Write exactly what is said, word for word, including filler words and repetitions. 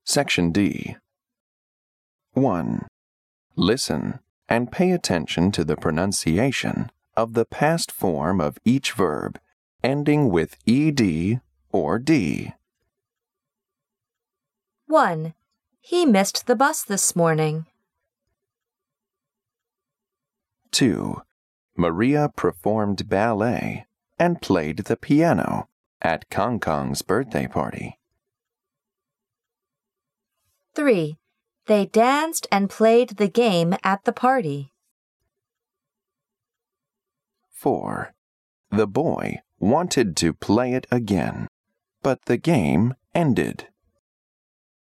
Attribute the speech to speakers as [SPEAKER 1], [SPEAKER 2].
[SPEAKER 1] Section D. one. Listen and pay attention to the pronunciation of the past form of each verb ending with ed or d.
[SPEAKER 2] one. He missed the bus this morning.
[SPEAKER 1] two. Maria performed ballet and played the piano at Kong Kong's birthday party.
[SPEAKER 2] three. They danced and played the game at the party.
[SPEAKER 1] four. The boy wanted to play it again, but the game ended.